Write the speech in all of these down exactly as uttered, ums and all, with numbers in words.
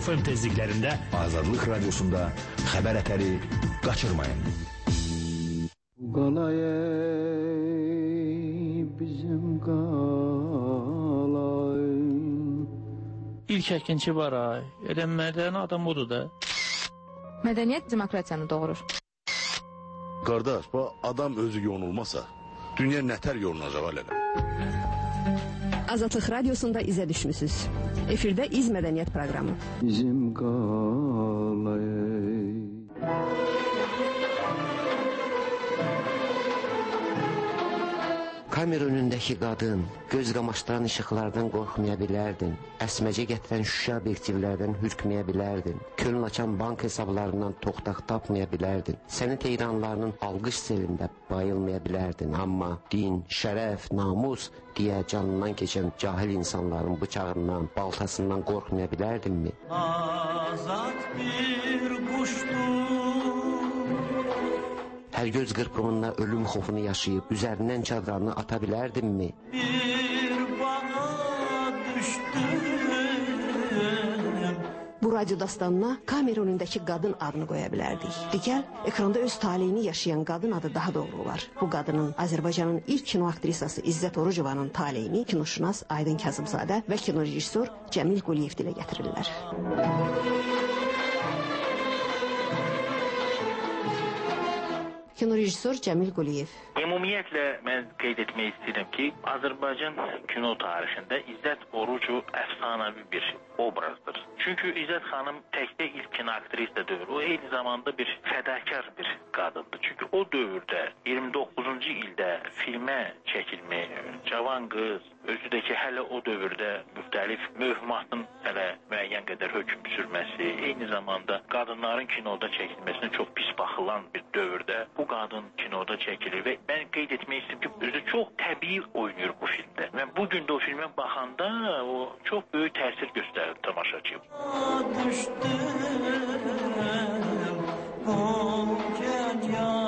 F M tezliklerinde Azadlık Radyosu'nda haber eteri kaçırmayın. Qalay bizim qalay. İlk əkinçi var ay. Elə mədəni adam odur da. Mədəniyyət demokratiyanı doğurur. Qardaş, bu adam özü yonulmasa, dünya nətər yolunacaq hələ? Azadlıq Radyosu'nda izə düşmüsünüz. Efirdə İz Mədəniyyət proqramı. Bizim qalay. Kamera önündəki qadın, göz qamaşdıran işıqlardan qorxmaya bilərdin, əsməcə gətirən şüşə obyektivlərdən hürkməyə bilərdin, kölün açan bank hesablarından toxtaq tapmaya bilərdin, səni teyranlarının alqış selində bayılmaya bilərdin, amma din, şərəf, namus deyə canından keçən cahil insanların bıçağından, baltasından qorxmaya bilərdinmi? Azad bir quşdur. Hər göz qırpımında ölüm xofunu yaşayıb üzərindən çadranını ata bilərdinmi? Bir bağa düşdüm. Bu radyo dastanına kamera önündəki qadın adını qoya bilərdik. Digər, ekranda öz taleyini yaşayan qadın adı daha doğru olar. Bu qadının Azərbaycanın ilk kino aktrisası İzzət Orucovanın taleyini kinoşünas Aydın Kazımzadə və kino rejissor Cəmil Quliyev dilə gətirirlər. Kino rejissor Cəmil Quliyev. Ümumiyyətlə mən qeyd etmək istəyirəm ki, Azərbaycan kino tarixində İzzət Orucu əfsanəvi bir obrazdır. Çünki İzzət xanım təkcə ilk kino aktrisa deyil, o eyni zamanda bir fədakar bir qadındır. Çünki o dövrdə iyirmi doqquzuncu ildə filmə çəkilmək, cavan qız, özü də ki hələ o dövrdə müxtəlif mövhumatın hələ müəyyən qədər hökm sürməsi, eyni zamanda qadınların kinoda çəkilməsinə çox pis baxılan bir dövrdə bu qadın kinoda çəkilir və mən qeyd etmək istəyirəm ki, özü çox təbii oynayır bu filmdə. Mən bu gün də o filmə baxanda o çox böyük təsir göstərir tamaşaçıya. Düşdüm, o gəl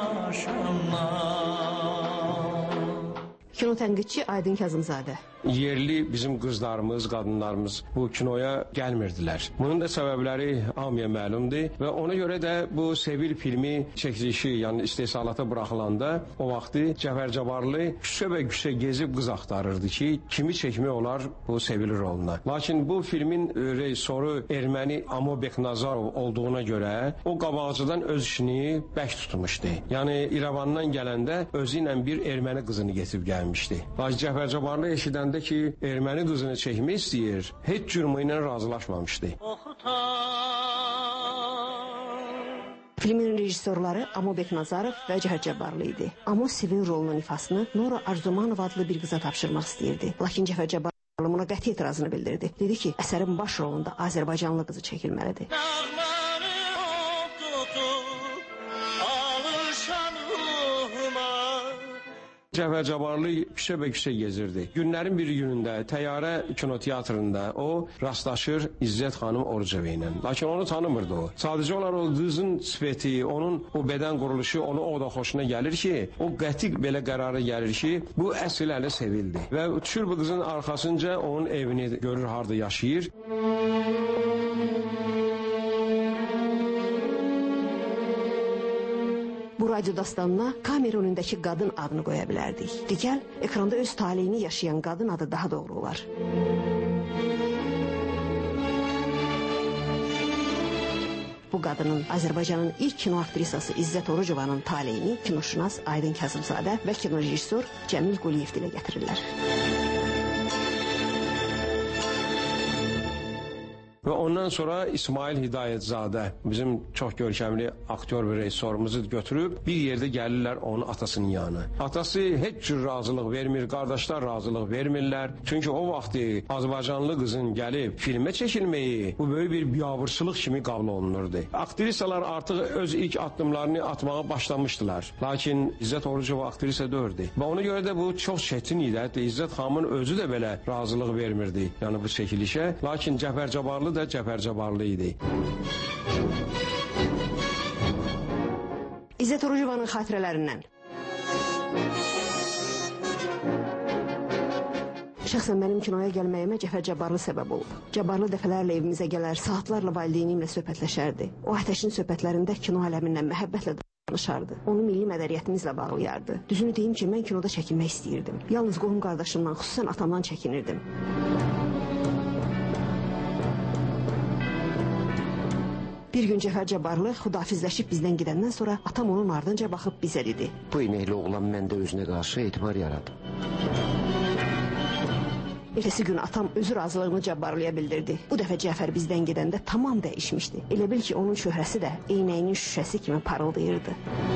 yaşamdan. Kino tənqidçi Aydın Kazımzadə. Yerli bizim qızlarımız, qadınlarımız bu kinoya gəlmirdilər. Bunun da səbəbləri hamıya məlumdur və ona görə də bu Sevil filmi çəkilişi, yəni istehsalata buraxılanda o vaxtı Cəfər Cabbarlı küçə və küçə gezib qız axtarırdı ki, kimi çəkmək olar bu Sevil roluna. Lakin bu filmin rejissoru erməni Amo Beknazarov olduğuna görə o qabaqcadan öz işini bək tutmuşdu. Yəni İrəvandan gələndə özü ilə bir erməni qızını getirib gəlmişdi. Lakin Cəfər Cabbarlı eşidən ki, erməni qızını çəkmək istəyir, heç cürmü ilə razılaşmamışdı. Filmin rejissorları Amo Beknazarov və Cəfər Cabbarlı idi. Amo Sevil rolunun ifasını Nora Arzumanov adlı bir qıza tapşırmaq istəyirdi. Lakin Cəfər Cabbarlı buna qəti etirazını bildirdi. Dedi ki, əsərin baş rolunda Azərbaycanlı qızı çəkilməlidir. Cəfər Cabbarlı küçə və küçə gezirdi. Günlərin bir günündə Təyyarə kinoteatrında o rastlaşır İzzət xanım Orucova ilə. Lakin onu tanımırdı o. Sadəcə olaraq o qızın sifəti, onun o bədən quruluşu onu o da xoşuna gəlir ki, o qəti belə qərara gəlir ki, bu əsl əli sevildi. Və düşür bu qızın arxasınca onun evini görür, harda yaşayır. Bu radyo dastanına kamera önündəki qadın adını qoya bilərdik. Digər, ekranda öz taleyini yaşayan qadın adı daha doğru olar. Bu qadının Azərbaycanın ilk kino aktrisası İzzət Orucovanın taleyini kinoşünas Aydın Kazımzadə və kino rejissor Cəmil Quliyev dilə gətirirlər. Və ondan sonra İsmail Hidayətzadə bizim çox görkəmli aktyor və rejissorumuzu götürüb bir yerdə gəlirlər onun atasının yanına. Atası heç cür razılıq vermir, qardaşlar razılıq vermirlər. Çünki o vaxtı Azərbaycanlı qızın gəlib filmə çəkilməyi bu böyük bir biabırçılıq kimi qəbul olunurdu. Aktrisalar artıq öz ilk addımlarını atmağa başlamışdılar. Lakin İzzət Orucova aktrisa deyildi. Və ona görə də bu çox çətin idi. Hətta İzzət xanımın özü də belə razılıq vermirdi, yəni bu çəkilişə. Lakin Cəfər Cabbarlı da Cəfər Cabbarlı idi. İzzət Orucovanın xatirələrindən. Şəxsən mənim kinoya gəlməyimə Cəfər Cabbarlı səbəb olub. Cabbarlı dəfələrlə evimizə gələr, saatlarla valideynimlə söhbətləşərdi. O Atəşin söhbətlərində kino aləmindən məhəbbətlə danışardı. Onu milli mədəniyyətimizlə bağlayardı. Düzünü deyim ki, mən kinoda çəkinmək istəyirdim. Yalnız qohum qardaşımdan, xüsusən atamdan çəkinirdim. Bir gün Cəfər Cabbarlı xudafizləşib bizdən gedəndən sonra atam onun ardınca baxıb bizə dedi. Bu inəkli oğlan məndə özünə qarşı etibar yaradı. Ertəsi gün atam özü razılığını Cabbarlıya bildirdi. Bu dəfə Cəfər bizdən gedəndə tamam dəyişmişdi. Elə bil ki, onun çöhrəsi də eynəyinin şüşəsi kimi parıldayırdı.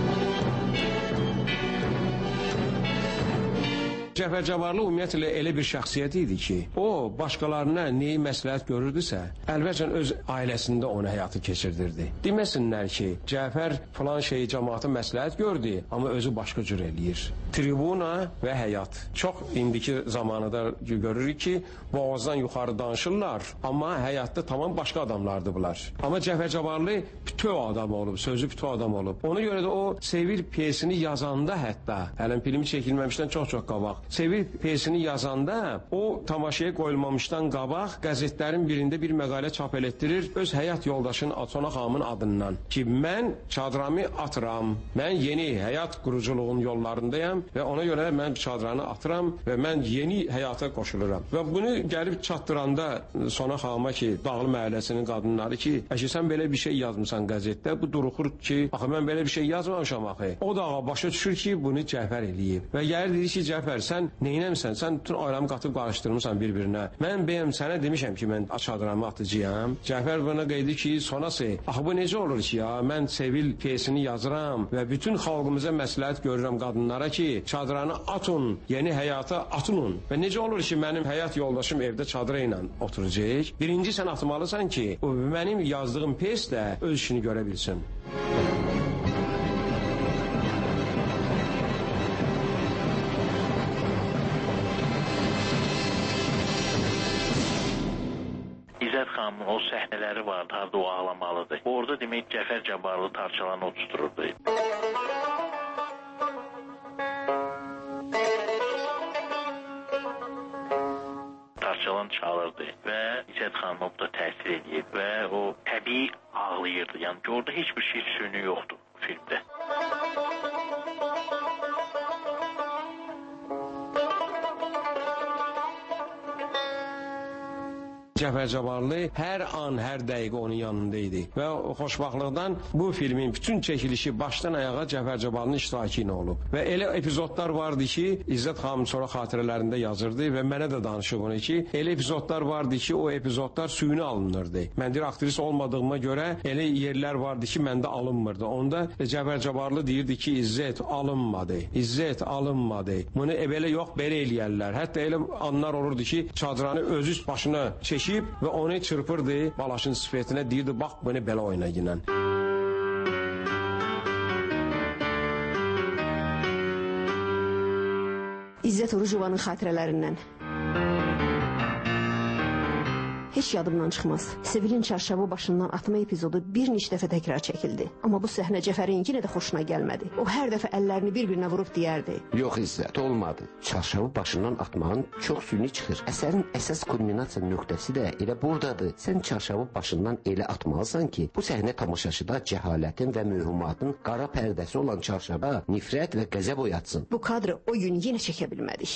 Cəfər Cabbarlı ümumiyyətlə elə bir şəxsiyyət idi ki, o başqalarına neyi məsləhət görürdüsə, əlbəttən öz ailəsində onu həyatı keçirdirdi. Deməsinlər ki, Cəfər falan şeyi cəmaata məsləhət gördü, amma özü başqa cür eləyir. Tribuna və həyat. Çox indiki zamanıda görürük ki, boğazdan yuxarı danışırlar, amma həyatda tamam başqa adamlardır bunlar. Amma Cəfər Cabbarlı bütöv adam olub, sözü bütöv adam olub. Ona görə də o Sevil piyesini yazanda hətta, hələn filmi çəkilməmişdən çox-çox qabaq, Sevil piyesini yazanda o tamaşaya qoyulmamışdan qabaq qəzetlərin birində bir məqalə çap elətdirir öz həyat yoldaşının Sona xanımın adından ki, mən çadramı atıram, mən yeni həyat quruculuğun yollarındayam və ona görə mən çadranı atıram və mən yeni həyata qoşuluram. Və bunu gəlib çatdıranda Sona xanıma ki, Dağlı məhəlləsinin qadınları ki, əşi sən belə bir şey yazmısan qəzetdə, bu duruxur ki, axı mən belə bir şey yazmamışam axı. O da başa düşür ki, bunu Cəfər eləyib və gəlir deyir ki, Cəfər sən neynəmsən? Sən bütün ailəmi qatıb qarışdırmısan bir-birinə. Mən bəyəm sənə demişəm ki, mən çadramı atıcıyam. Cəfər bana qeydi ki, sonası, axı bu necə olur ki ya, mən Sevil piyesini yazıram və bütün xalqımıza məsləhət görürəm qadınlara ki, çadranı atın, yeni həyata atın. Və necə olur ki, mənim həyat yoldaşım evdə çadıra ilə oturacaq? Birinci sən atmalısan ki, o mənim yazdığım piyes də öz işini görə bilsin. İzzət xanımın o səhnələri vardı, harada o ağlamalıdır. Orada demək Cəfər Cabbarlı tarçalanı oturtururdu. Tarçalan çalırdı və İzzət xanıma bu da təsir edir və o təbii ağlayırdı. Yəni ki, orada heç bir şey süni yoxdur filmdə. Cəfər Cabbarlı hər an, hər dəqiqə onun yanında idi. Və xoşbaxtlıqdan bu filmin bütün çəkilişi başdan ayağa Cəfər Cabbarlının iştirakı ilə olub. Və elə epizodlar vardı ki, İzzət xanım sonra xatirələrində yazırdı və mənə də danışıb onu ki, elə epizodlar vardı ki, o epizodlar suyunu alınırdı. Mən deyir, aktris olmadığıma görə elə yerlər vardı ki, məndə alınmırdı. Onda Cəfər Cabbarlı deyirdi ki, İzzət alınmadı, İzzət alınmadı. Bunu e, belə yox, belə eləyərlər. Hətta elə anlar olurdu ki, çadranı özü başına çəkib və onu çırpırdı balaşın sifətinə, deyirdi, bax, bunu belə oyna ginən. İzzət Orucovanın xatirələrindən. Heç yadımdan çıxmaz. Sevilin çarşavı başından atma epizodu bir neçə dəfə təkrar çəkildi. Amma bu səhnə Cəfərin yenə də xoşuna gəlmədi. O hər dəfə əllərini bir-birinə vurub deyərdi. Yox İzzət, olmadı. Çarşavı başından atmağın çox süni çıxır. Əsərin əsas kulminasiya nöqtəsi də elə buradadır. Sən çarşavı başından elə atmalısan ki, bu səhnə tamaşaçıda cəhalətin və möhumatın qara pərdəsi olan çarşava nifrət və qəzəb oyatsın. Bu kadrı o gün yenə çəkə bilmədik.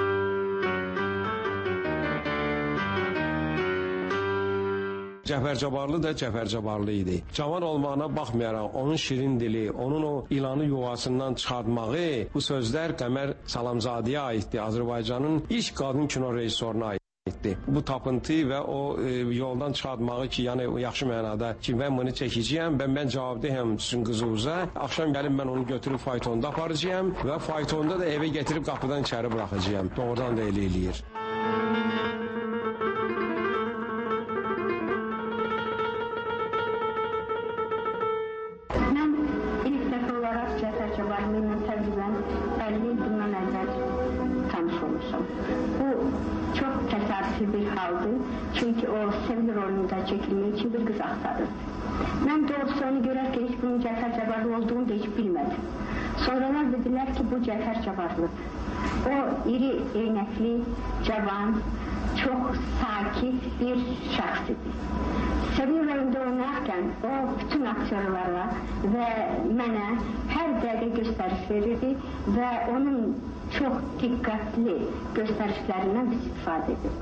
Cəfər Cabbarlı da Cəfər Cabbarlı idi. Cavan olmağına baxmayaraq, onun şirin dili, onun o ilanı yuvasından çıxartmağı, bu sözlər Qəmər Salamzadəyə aiddir. Azərbaycanın ilk qadın kino rejissoruna aiddir. Bu tapıntı və o e, yoldan çıxartmağı ki, yəni yaxşı mənada ki, mən bunu çəkəcəyəm və mən cavabdehəm sizin qızınıza. Axşam gəlib mən onu götürüb faytonda aparacağam və faytonda da evə gətirib qapıdan içəri buraxacağam. Doğrudan da elə eləyir. Bir haldı. Çünkü o Sevil rolünde çekilmek için bir kız aktardı. Ben doğrusu onu görerken hiç bunun Cəfər Cabbarlı olduğunu da hiç bilmedim. Sonralar dediler ki bu Cəfər Cabbarlı. O iri eynəkli, cavan, çox sakit bir şəxs idi. Sevil rolunda oynarkən o bütün aktyorlara və mənə hər dəqiqə göstəriş verirdi və onun çox diqqətli göstərişlərindən biz istifadə edirdik.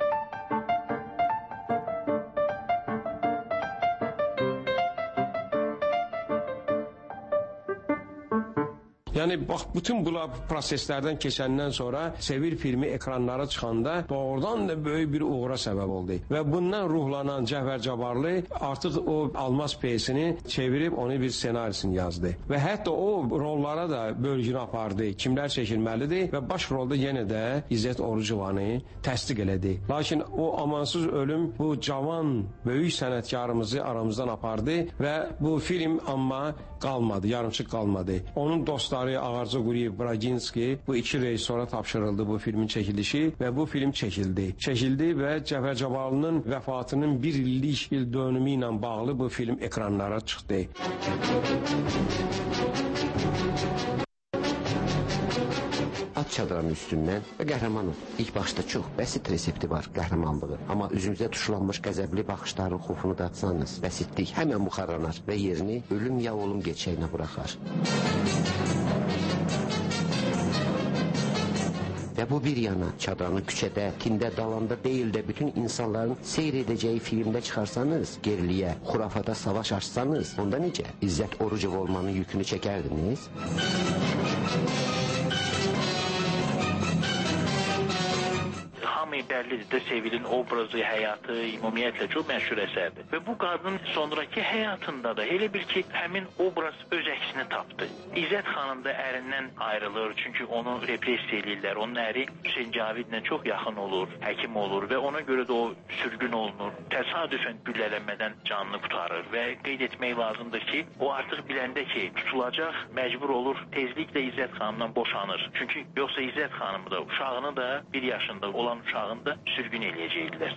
Yəni bax bütün bu proseslərdən keçəndən sonra Sevil filmi ekranlara çıxanda doğrudan da böyük bir uğura səbəb oldu. Və bundan ruhlanan Cəfər Cabbarlı artıq o Almaz pyesini çevirib onu bir ssenarisini yazdı. Və hətta o rollara da bölgünü apardı. Kimlər çəkilməlidir və baş rolda yenə də İzzət Orucovanı təsdiq elədi. Lakin o amansız ölüm bu cavan böyük sənətkarımızı aramızdan apardı və bu film amma qalmadı, yarımçıq qalmadı. Onun dostları Ağarca Quruyev, Braginski bu iki reys sonra tapşırıldı bu filmin çəkilişi və bu film çəkildi. Çəkildi və Cəfər Cabbarlının vəfatının bir illik il dönümü ilə bağlı bu film ekranlara çıxdı. At çadranın üstündən və qəhrəmanım. İlk başda çox bəsit resepti var qəhrəmanlığı. Amma üzümüzə tuşlanmış qəzəbli baxışların xofunu da atsanız, bəsitlik həmən buxarlanar və yerini ölüm ya olum geçəyinə buraxar. Və bu bir yana çadranı küçədə, tində, dalanda deyil də bütün insanların seyr edəcəyi filmdə çıxarsanız, geriliyə, xurafata savaş açsanız, onda necə? İzzət Orucov olmanın yükünü çəkərdiniz? Bəllidir də Sevilin obrazı, həyatı, ümumiyyətlə çox məşhur əsərdir. Və bu qadın sonraki həyatında da elə bir ki, həmin obraz öz əksini tapdı. İzzət xanım da ərindən ayrılır, çünki onu repressiya edirlər. Onun əri Hüseyn Cavidlə çox yaxın olur, həkim olur və ona görə də o sürgün olunur. Təsadüfən güllələnmədən canını qurtarır və qeyd etmək lazımdır ki, o artıq biləndə ki, tutulacaq, məcbur olur, tezliklə İzzət xanımdan boşanır. Çünki yoxsa İzzət xanımı da, uşağını da bir yaşında olan uşağını da sürgün eləyəcəklər.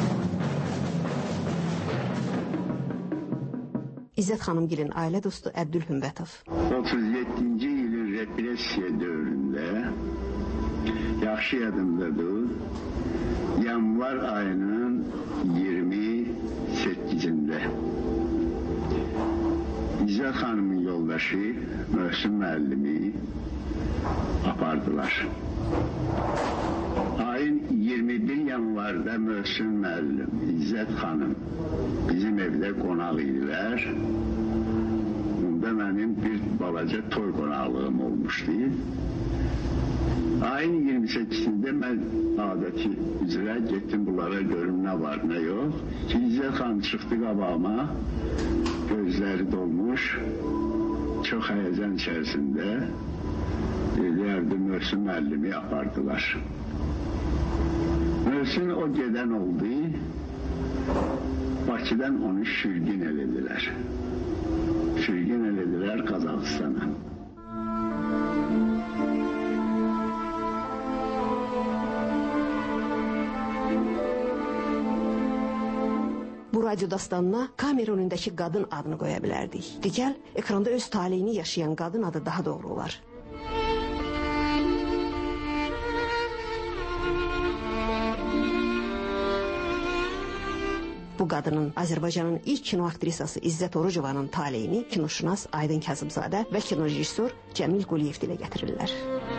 İzzət xanımgilin ailə dostu Əbdülhümbətov. otuz yeddinci ilin repressiya dövründə yaxşı yadımdadır. Yanvar ayının iyirmi səkkizində İzzət xanımın yoldaşı Möhsün müəllimi apardılar. Ayın iyirmi bir yanvarda Möhsün müəllim, İzzət xanım bizim evdə qonaq idilər. Bunda mənim bir balaca toy qonaqlığım olmuşdu. Ayın iyirmi səkkizində mən adəti üzrə getdim bunlara görüm nə var, nə yox. Ki, İzzət xanım çıxdı qabağıma, gözləri dolmuş, çox həyəcan içərisində deyərdi, Möhsün müəllimi apardılar. Möhsün o gedən oldu, Bakıdan onu sürgün elədilər. Sürgün elədilər Qazaxıstana. Bu radyo dastanına kamera önündəki qadın adını qoya bilərdik. Digər, ekranda öz taleyini yaşayan qadın adı daha doğru olar. Bu qadının Azərbaycanın ilk kino aktrisası İzzət Orucovanın taleyini kinoşünas Aydın Kazımzadə və kinorejissor Cəmil Quliyev dilə gətirirlər.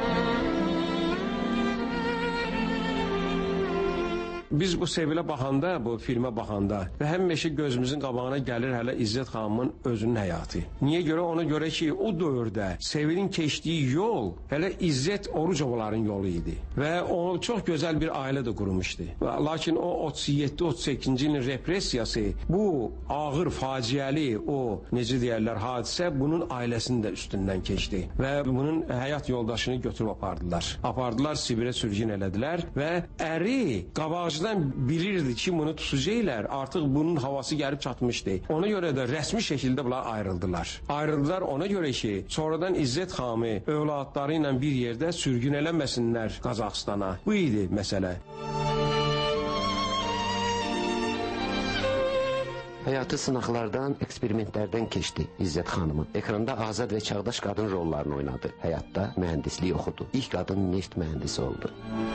Biz bu Sevilə baxanda, bu filmə baxanda və həmişə gözümüzün qabağına gəlir hələ İzzət xanımın özünün həyatı. Niyə görə? Ona görə ki, o dövrdə Sevilin keçdiyi yol hələ İzzət Orucovların yolu idi və o çox gözəl bir ailə də qurmuşdu. Lakin o otuz yeddi otuz səkkizinci ilin repressiyası, bu ağır, faciəli, o necə deyərlər, hadisə bunun ailəsinin də üstündən keçdi və bunun həyat yoldaşını götürüb apardılar. Apardılar, Sibirə sürgün elədilər və əri qabaqcıdan bilirdi ki, bunu tutacaqlar, artıq bunun havası gəlib çatmışdı. Ona görə də rəsmi şəkildə bunlar ayrıldılar. Ayrıldılar ona görə ki, sonradan İzzət xanımı övladları ilə bir yerdə sürgün eləməsinlər Qazaxıstana. Bu idi məsələ. Həyatı sınaqlardan, eksperimentlərdən keçdi İzzət xanımın. Ekranda azad və çağdaş qadın rollarını oynadı. Həyatda mühəndislik oxudu. İlk qadın neft mühəndisi oldu.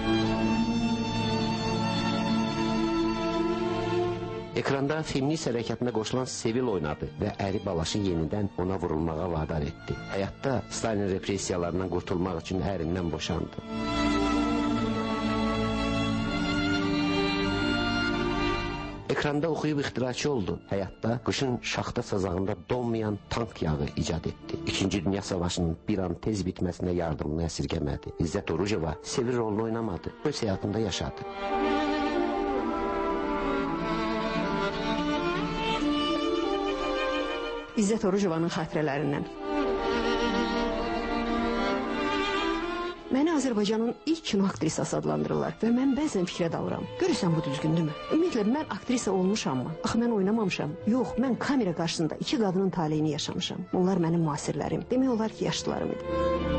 Ekranda feminist hərəkatına qoşulan Sevil oynadı və əri Balaşı yenidən ona vurulmağa vadar etdi. Həyatda Stalin repressiyalarından qurtulmaq üçün ərindən boşandı. Ekranda oxuyub ixtiraçı oldu. Həyatda qışın şaxta sazağında donmayan tank yağı icad etdi. İkinci Dünya Savaşının bir an tez bitməsinə yardımını əsirgəmədi. İzzət Orucova Sevil rolunu oynamadı, öz həyatında yaşadı. İzzət Orucovanın xatirələrindən. Məni Azərbaycanın ilk kino aktrisası adlandırırlar və mən bəzən fikrə dalıram. Görürsən bu düzgündürmü? Ümumiyyətlə mən aktrisa olmuşammı? Axı mən oynamamışam. Yox, mən kamera qarşısında iki qadının taleyini yaşamışam. Bunlar mənim müasirlərim. Demək olar ki, yaşlılarım idi.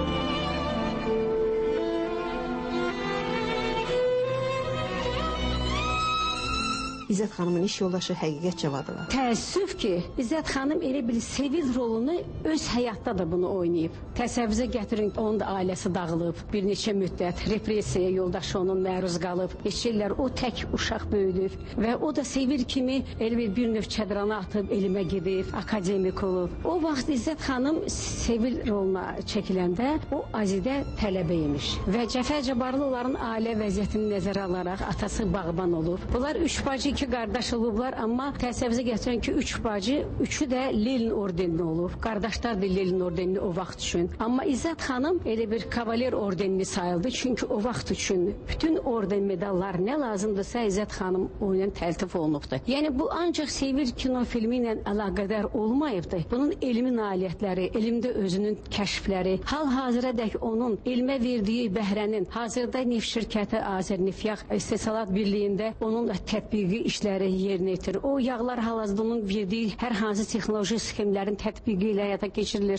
İzzət xanımın iş yoldaşı Həqiqət Cavadova. Təəssüf ki, İzzət xanım elə bir Sevil rolunu öz həyatda da bunu oynayıb. Təsəvvürə gətirin, onun da ailəsi dağılıb, bir neçə müddət repressiyaya yoldaşı onun məruz qalıb. Neçə illər o tək uşaq böyüdür və o da Sevil kimi elə bir bir növ çədrana atıb elmə gedib, akademik olub. O vaxt İzzət xanım Sevil roluna çəkiləndə o Azidə tələbə imiş və Cəfər Cabbarlı onların ailə vəziyyətini nəzərə alaraq atası bağban olub. Bunlar üç bacı iki qardaş olublar, amma təsəvvürə gətirən ki, üç bacı, üçü də Lenin ordenli olub. Qardaşlar da Lenin ordenli o vaxt üçün. Amma İzzət xanım elə bir kavaler ordenli sayıldı, çünki o vaxt üçün bütün orden medallar nə lazımdırsa İzzət xanım oyunun təltif olunubdur. Yəni bu ancaq Sevil kino filmi ilə əlaqədar olmayıbdır. Bunun elmi nailiyyətləri, elmdə özünün kəşfləri, hal-hazıra dək onun elmə verdiyi bəhrənin, hazırda neft şirkəti Azərnefyaq İstehsalat Birliyində onunla tətbiqi işləri yerinə yetirir. O yağlar hal-hazırda onun verdiyi hər hansı texnoloji sxemlərin tətbiqi ilə həyata keçirilir.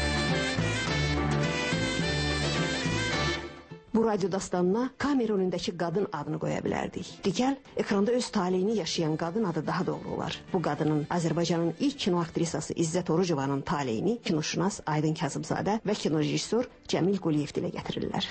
Bu radyo dastanına kamera önündəki qadın adını qoya bilərdik. Digər, ekranda öz taleyini yaşayan qadın adı daha doğru olar. Bu qadının Azərbaycanın ilk kino aktrisası İzzət Orucovanın taleyini kinoşünas Aydın Kazımzadə və kinorejissor Cəmil Quliyev dilə gətirirlər.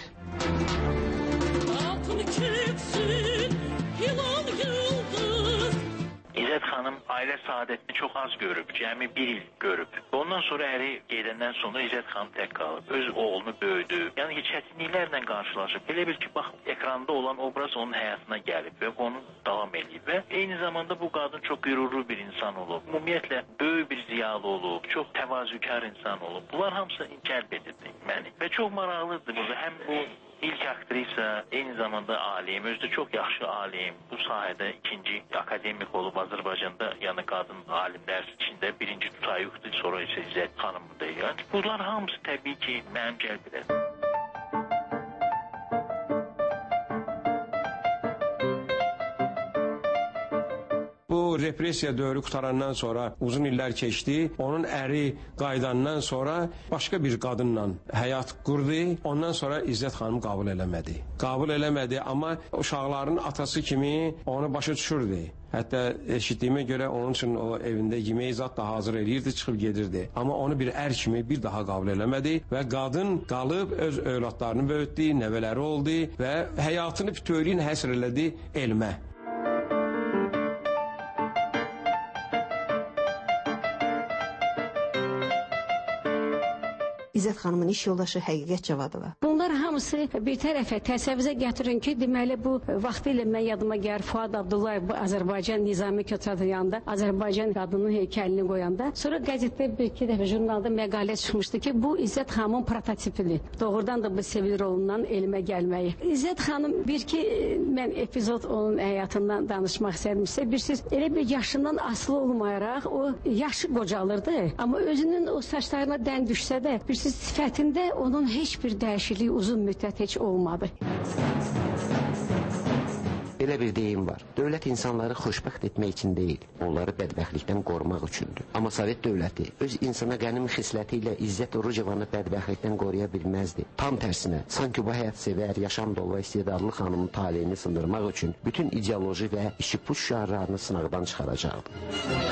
İzzət xanım ailə saadətini çox az görüb, cəmi bir il görüb. Ondan sonra əri gedəndən sonra İzzət xanım tək qalıb, öz oğlunu böyüdü. Yəni ki, çətinliklərlə qarşılaşıb. Elə bil ki, bax, ekranda olan obraz onun həyatına gəlib və onu davam edib. Və eyni zamanda bu qadın çox qürurlu bir insan olub. Ümumiyyətlə, böyük bir ziyalı olub, çox təvazükar insan olub. Bunlar hamısı cəlb edirdi məni. Və çox maraqlıdır bu. Həm bu İlk aktrisa, eyni zamanda alim, özü də çox yaxşı alim. Bu sahədə ikinci akademik olub Azərbaycanda, yəni qadın alimlər içində birinci tutayıqdır, sonra isə İzzət xanımdır. Yəni, bunlar hamısı təbii ki, mənim cəlb edir. Bu repressiya dövrü qutarandan sonra uzun illər keçdi. Onun əri qaydandan sonra başqa bir qadınla həyat qurdu. Ondan sonra İzzət xanım qəbul eləmədi. Qəbul eləmədi, amma uşaqların atası kimi onu başa düşürdü. Hətta eşitdiyimə görə onun üçün o evində yemək zat da hazır eləyirdi, çıxıb gedirdi. Amma onu bir ər kimi bir daha qəbul eləmədi və qadın qalıb öz övladlarını böyütdü, nəvələri oldu və həyatını bütövlüyün həsr elədi elmə. İzzət xanımın iş yoldaşı Həqiqət Cavadova. Bunlar hamısı bir tərəfə təsəvvürə gətirin ki, deməli bu vaxtilə mən yadıma gəlir Fuad Abdullayev bu Azərbaycan Nizami Köçatı yanında Azərbaycan qadının heykəlini qoyanda, sonra qəzetdə bir-iki dəfə jurnalda məqalə çıxmışdı ki, bu İzzət xanımın prototipidir. Doğrudan da bu Sevil rolundan elmə gəlməyi. İzzət xanım bir-iki mən epizod onun həyatından danışmaq istədimsə, bilirsiniz, elə bir yaşından asılı olmayaraq o yaşı qocalırdı, amma özünün o saçlarına dən düşsə də, bilirsiniz, sifətində onun heç bir dəyişikliyi uzun müddət heç olmadı. Belə bir deyim var. Dövlət insanları xoşbəxt etmək üçün deyil, onları bədbəxtlikdən qorumaq üçündür. Amma Sovet dövləti öz insana qənim xisləti ilə İzzət Orucovanı bədbəxtlikdən qoruya bilməzdi. Tam tərsinə, sanki bu həyat sevər, yaşam dolu və istedadlı xanımın taleyini sındırmaq üçün bütün ideoloji və işi-puç şüarlarını sınaqdan çıxaracaqdı.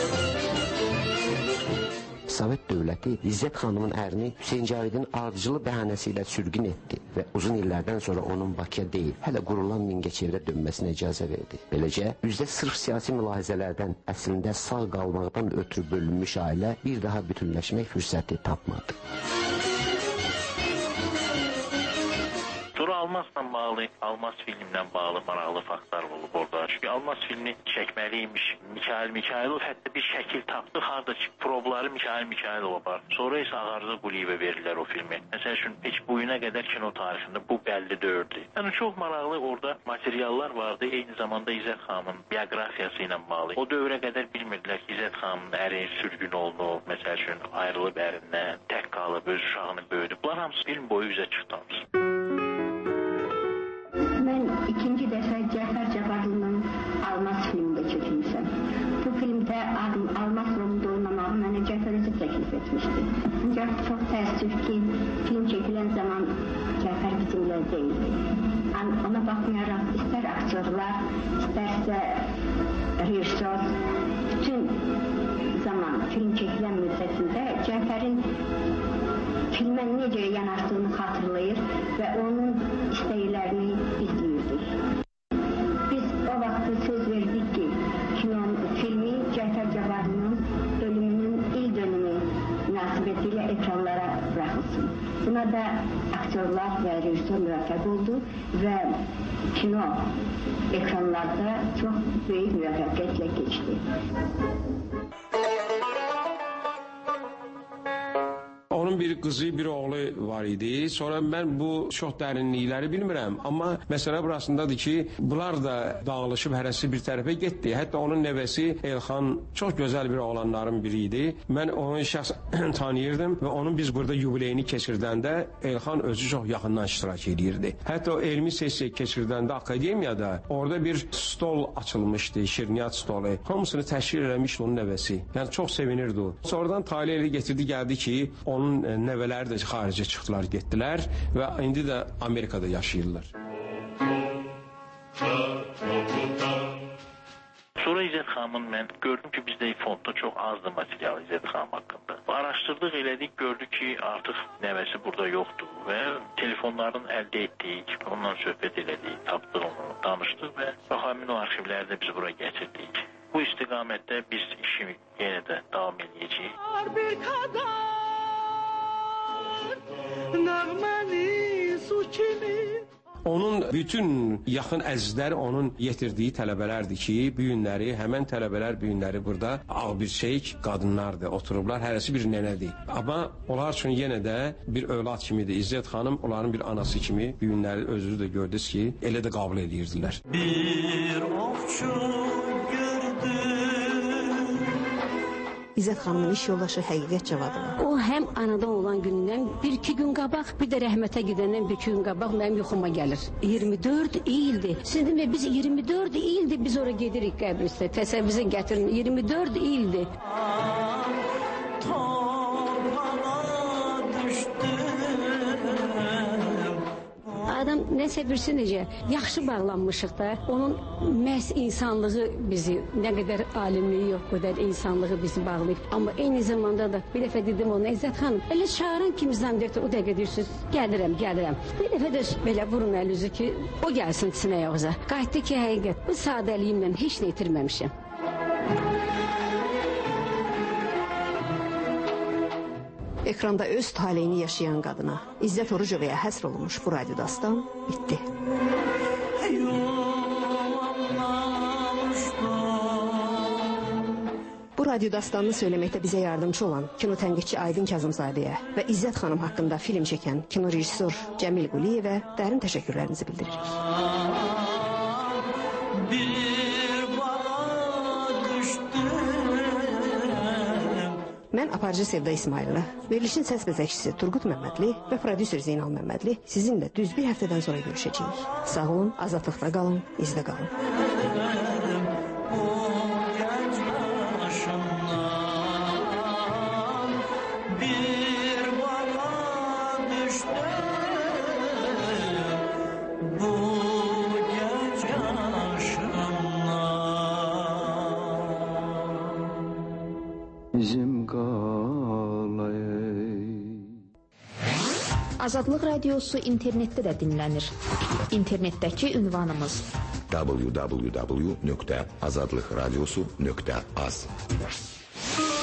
Sovet dövləti İzzət xanımın ərini Hüseyn Cavidin ardıcılı bəhanəsi ilə sürgün etdi və uzun illərdən sonra onun Bakıya deyil, hələ qurulan Mingəçevirə dönməsinə icazə verdi. Beləcə, üzdə sırf siyasi mülahizələrdən əslində sağ qalmaqdan ötürü bölünmüş ailə bir daha bütünləşmək fürsəti tapmadı. Sonra Almasla bağlı, Almas filmlə bağlı maraqlı faktlar olub orada. Çünki Almas filmi çəkməliymiş. Mikhail Mikhailov hətta bir şəkil tapdı. Harda probları Mikhail Mikhailova var. Sonra isə Ağarda Quliyevə verirlər o filmi. Məsəl üçün, heç bugünə qədər kino tarixində bu bəlli deyirdi. Yəni çox maraqlı orada materiallar vardı. Eyni zamanda İzzət xanımın bioqrafiyası ilə bağlı. O dövrə qədər bilmirdilər ki, İzzət xanımın əri sürgün olunub, məsəl üçün ayrılıb ərindən, tək qalıb, öz uşağını böyüdü. Bunlar hamısı film boyu üzə çıxdı. Ben ikinci defa Cafer Cabbarlı'nın Almas filminde çekilmişim. Bu filmde adım Almas rolunda oynamağım bana Cafer Özü teklif etmişti. Ancak çok teessüf ki film çekilen zaman Cafer bizimle değildi. Ona bakmayarak ister aktörler, isterse rejissör, bütün zaman film çekilen müddetinde Cafer'in filme necə yanaşdığını xatırlayır və onun istəklərini izləyirdik. Biz o vaxtı söz verdik ki, kinon, filmi Cafer Cabbarlı'nın ölümünün il dönümü münasibətilə ekranlara bırakılsın. Buna da aktörlər və rejissor müvəffəq oldu və kino ekranlarda çox böyük müvəffəqiyyətlə geçdi. Onun bir qızı, bir oğlu var idi. Sonra mən bu çox dərinlikləri bilmirəm. Amma məsələ burasındadır ki, bunlar da dağılışıb hərəsi bir tərəfə getdi. Hətta onun nəvəsi Elxan çox gözəl bir oğlanların biri idi. Mən onu şəxs tanıyırdım və onun biz burada yubileyini keçirdəndə Elxan özü çox yaxından iştirak edirdi. Hətta o elmi sessiya keçirdəndə akademiyada orada bir stol açılmışdı, şirniyyat stolu. Hamısını təşkil eləmişdi onun nəvəsi. Yəni çox sevinirdi o. Sonradan Talih elə getirdi, gəldi ki, onun nəvələri də xaricə çıxdılar, getdilər və indi də Amerikada yaşayırlar. Sonra İzzət xanımın mən gördüm ki, bizdə fondda çox azdır material İzzət xanım haqqında. Araşdırdıq, elədik, gördük ki, artıq nəvəsi burada yoxdur və telefonlarını əldə etdik, onunla söhbət elədik, tapdıq onu, danışdıq və həmin o arxivləri də biz bura gətirdik. Bu istiqamətdə biz işimi yenə də davam edəcəyik. Bir kadar nəğməni su kimi. Onun bütün yaxın əzizləri onun yetirdiyi tələbələrdir ki, bu günləri, həmən tələbələr bu günləri burada ağbirçək qadınlardır, oturublar, hərəsi bir nənədir. Amma onlar üçün yenə də bir övlad kimidir. İzzət xanım onların bir anası kimi bu günləri özünüz də gördünüz ki, elə də qəbul edirdilər. Bir ovçu İzzət xanımın iş yoldaşı Həqiqət Cavadova. O həm anadan olan günündən bir iki gün qabaq, bir də rəhmətə gedəndən bir iki gün qabaq mənim yuxuma gəlir. iyirmi dörd ildir. Siz demə, biz iyirmi dörd ildir biz ora gedirik qəbristə. Təsəvvürə gətirin, iyirmi dörd ildir. Adam nəsə birisi necə yaxşı bağlanmışıq da, onun məhz insanlığı bizi, nə qədər alimliyi yox, o qədər insanlığı bizi bağlayıb. Amma eyni zamanda da bir dəfə dedim ona, İzzət xanım, elə çağıran kimi zannediyordu, o dəqiqə deyirsiniz, gəlirəm, gəlirəm. Bir dəfə də belə vurun əlüzü ki, o gəlsin sinəyə oza. Qayıtdı ki, həqiqət, bu sadəliyimlə heç nə itirməmişim. Ekranda öz taleyini yaşayan qadına İzzət Orucovaya həsr olunmuş bu radyo dastan bitti. Bu radyo dastanını söyleməkdə bizə yardımcı olan kino tənqidçi Aydın Kazımzadəyə və İzzət xanım haqqında film çəkən kino rejissor Cəmil Quliyevə dərin təşəkkürlərinizi bildiririk. Bir bağa düştüm, Mən aparıcı Sevda İsmailova, verilişin səs bəzəkçisi Turqut Məmmədli və prodüser Zeynal Məmmədli sizinlə düz bir həftədən sonra görüşəcəyik. Sağ olun, azadlıqda qalın, izdə qalın. Bizim qalayı. Azadlıq radiosu internetdə də dinlənir. İnternetdəki ünvanımız w w w nöqtə azadlıqradiosu nöqtə az.